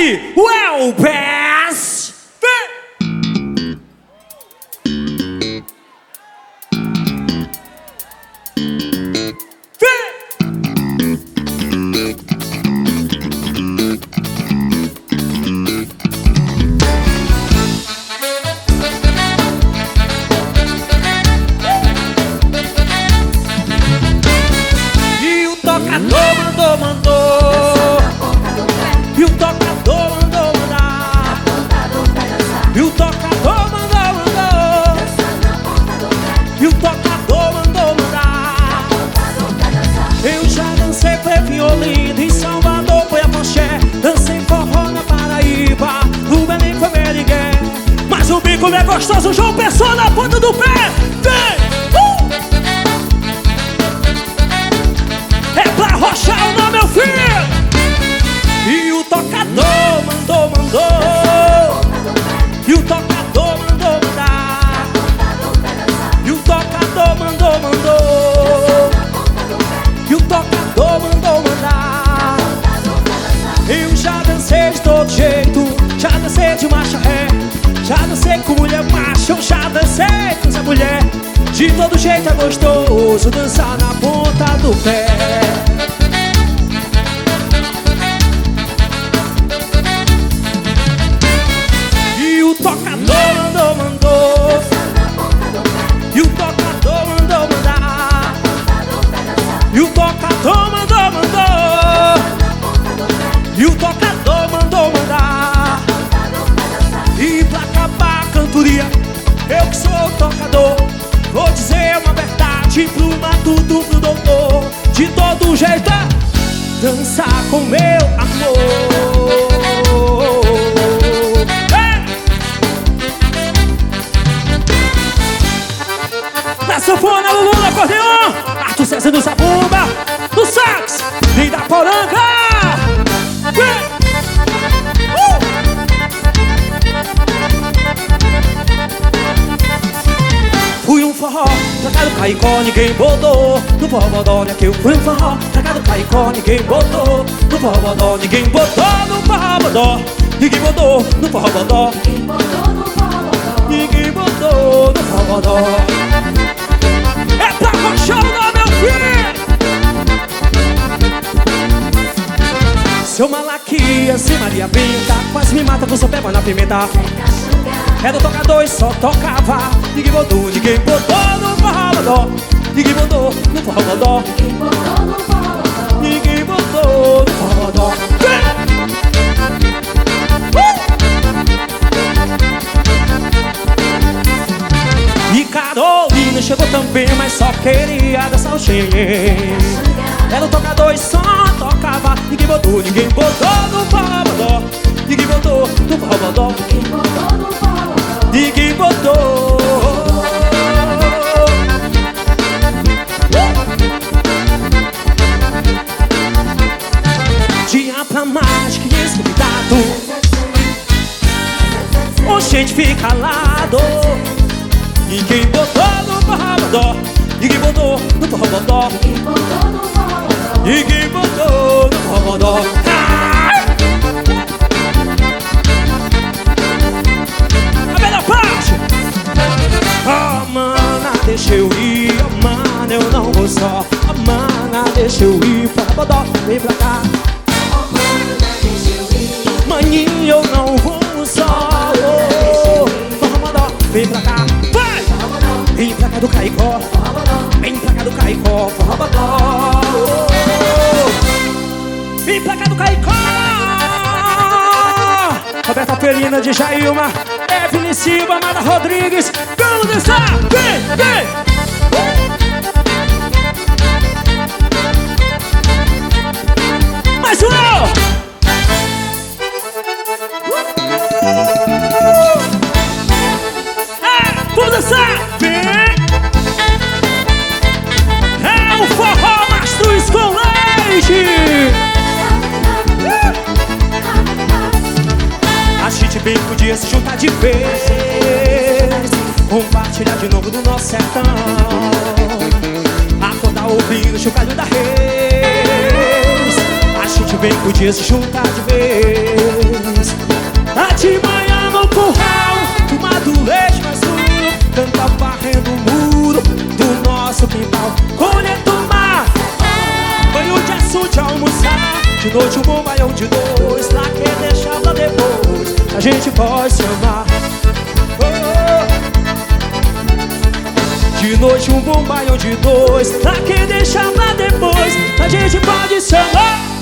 ele, o Elvis. E o tocador mandou. E o tocador mandou mandar. E o tocador mandou. E o tocador mandou mandar. Eu já dancei pré-violino em Salvador, foi a Poché. Dancei forró na Paraíba, no Belém foi Merigué. Mas o bico é gostoso, João Pessoa na ponta do pé. Vem! É pra arrochar o nome, meu filho! E o tocador mandou. E o tocador mandou mandar. E o tocador mandou. E o tocador mandou mandar. Eu já dancei de todo jeito, já dancei de marcha ré, já dancei com mulher macho, eu já dancei com essa mulher. De todo jeito é gostoso dançar na ponta do pé. E o tocador mandou. E o tocador mandou mandar. E o tocador mandou. E o tocador mandou mandar. E pra acabar a cantoria, eu que sou o tocador, vou dizer uma verdade pro matuto, pro doutor. De todo jeito é dançar com meu amor. Na sanfona, Lulu no acordeon, Arthur César do zabumba, do sax e da poranga. Fui um forró, tocado caicó, ninguém botou. No forró bodó, que eu fui um forró, tocado caicó, ninguém botou. No forró bodó, ninguém botou. No forró bodó, ninguém botou. No forró bodó, ninguém botou. No forró bodó. É pra rochar o meu filho. Seu Malaquias e Maria Benta quase me mata com seu pé na pimenta. Era o tocador e só tocava. Ninguém botou no forró bodó. Ninguém botou no forró bodó. Ninguém botou no forró bodó. E Carolina chegou também, mas só queria dançar o xenhen. Era o tocador e só tocava. Ninguém botou no forró bodó. Ninguém botou no forró bodó. Ninguém botou. Tinha pra mais de 500 convidados. O gente fica calado. Ninguém botou no forró bodó. Ninguém botou no forró bodó. Ninguém botou no forró bodó. Oh, mana, deixa eu ir, oh, mana, eu não vou só. Oh, mana, deixa eu ir, forró bodó, vem pra cá. Oh, mana, deixa eu ir, maninho, eu não vou só. Oh, forró bodó, vem pra cá, vai! Vem pra cá do Caicó, vem pra cá do Caicó, forró bodó. Vem pra cá do Caicó. Roberta Perina de Jailma, Evelyn Silva, Amada Rodrigues. Vamos dançar! Vem, vem! Mais um! Vamos dançar! Vem! É o forró Mastruz com leite! A gente bem podia se juntar de vez, compartilhar de novo do nosso sertão, acordar ouvindo o chocalho da reis. A gente bem podia se juntar de vez, dois. De manhã no curral, tomado leite mais um, canta varrendo o muro do nosso quintal. Colhendo o mar, banho de açude, almoçar. De noite um bom baião de dois, pra que deixar pra depois? A gente pode se amar. De noite um bom baião de dois, pra que deixar pra depois? A gente pode se amar.